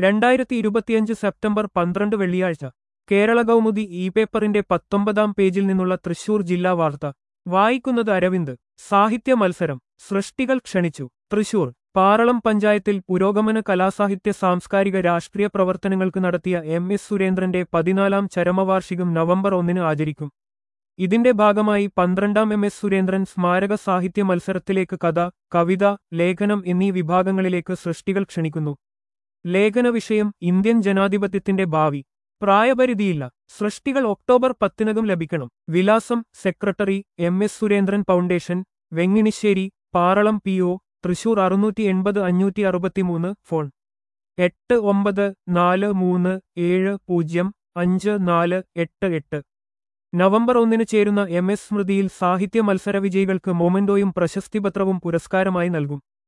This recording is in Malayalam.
2025 സെപ്റ്റംബർ 12 വെള്ളിയാഴ്ച കേരള കൗമുദി ഇ പേപ്പറിന്റെ 19-ാം പേജിൽ നിന്നുള്ള തൃശൂർ ജില്ലാ വാർത്ത വായിക്കുന്നത് അരവിന്ദ്. സാഹിത്യ മത്സരം സൃഷ്ടികൾ ക്ഷണിച്ചു. തൃശൂർ പാറളം പഞ്ചായത്തിൽ പുരോഗമന കലാസാഹിത്യ സാംസ്കാരിക രാഷ്ട്രീയ പ്രവർത്തനങ്ങൾക്ക് നടത്തിയ എസ് സുരേന്ദ്രന്റെ 14-ാം ചരമവാർഷികം നവംബർ 1 ആചരിക്കും. ഇതിന്റെ ഭാഗമായി 12-ാം എസ് സുരേന്ദ്രൻ സ്മാരക സാഹിത്യ മത്സരത്തിലേക്ക് കഥ, കവിത, ലേഖനം എന്നീ വിഭാഗങ്ങളിലേക്ക് സൃഷ്ടികൾ ക്ഷണിക്കുന്നു. ലേഖന വിഷയം ഇന്ത്യൻ ജനാധിപത്യത്തിന്റെ ഭാവി. പ്രായപരിധിയില്ല. സൃഷ്ടികൾ ഒക്ടോബർ 10-നകം ലഭിക്കണം. വിലാസം: secretary, S Surendran foundation, Venginissery, Paralam PO, Thrissur 680-563. Phone 8943705488. November 1 ചേരുന്ന എസ് സ്മൃതിയിൽ സാഹിത്യ മത്സര വിജയികൾക്ക് മൊമന്റോയും പ്രശസ്തിപത്രവും പുരസ്കാരമായി നൽകും.